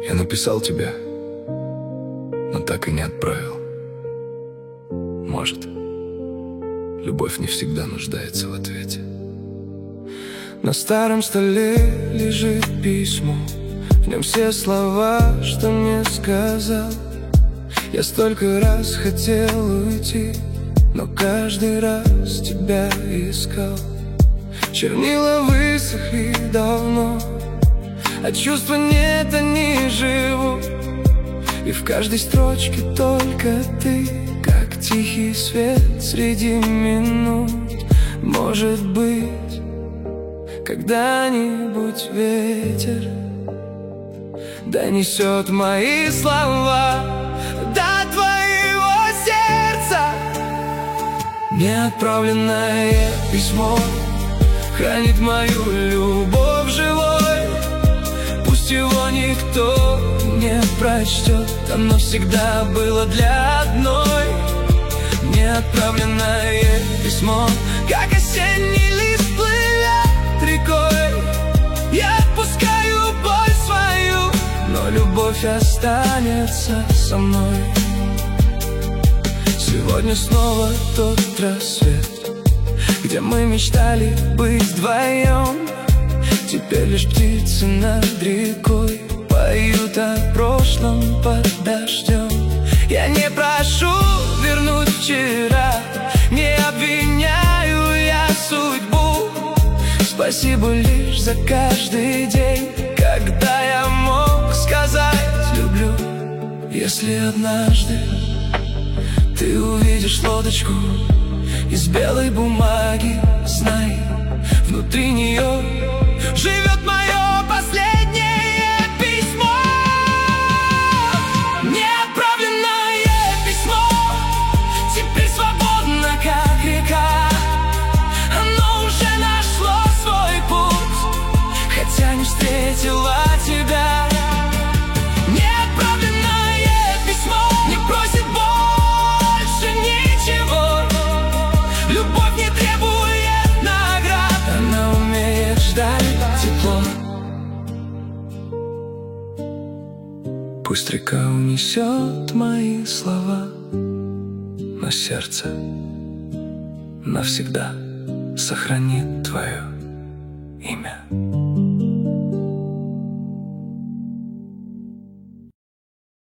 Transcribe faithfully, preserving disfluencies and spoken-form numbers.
Я написал тебе, но так и не отправил. Может, любовь не всегда нуждается в ответе. На старом столе лежит письмо, в нем все слова, что мне сказал. Я столько раз хотел уйти, но каждый раз тебя искал. Чернила высохли давно, а чувства нет, они живут. И в каждой строчке только ты, как тихий свет среди минут. Может быть, когда-нибудь ветер донесет мои слова до твоего сердца. Неотправленное письмо хранит мою любовь живой. Пусть его никто не прочтет, оно всегда было для одной. Неотправленное письмо, как осенний лист плывет рекой. Я отпускаю боль свою, но любовь останется со мной. Сегодня снова тот рассвет, где мы мечтали быть вдвоем. Теперь лишь птицы над рекой поют о прошлом под дождем. Я не прошу вернуть вчера, не обвиняю я судьбу. Спасибо лишь за каждый день, когда я мог сказать люблю. Если однажды ты увидишь лодочку из белой бумаги, знай, внутри нее живет мое последнее письмо. Неотправленное письмо теперь свободно, как река. Оно уже нашло свой путь, хотя не встретила тебя. Неотправленное письмо не просит больше ничего. Любовь не требует наград, она умеет ждать тепло. Пусть река унесет мои слова, но сердце навсегда сохранит твое имя.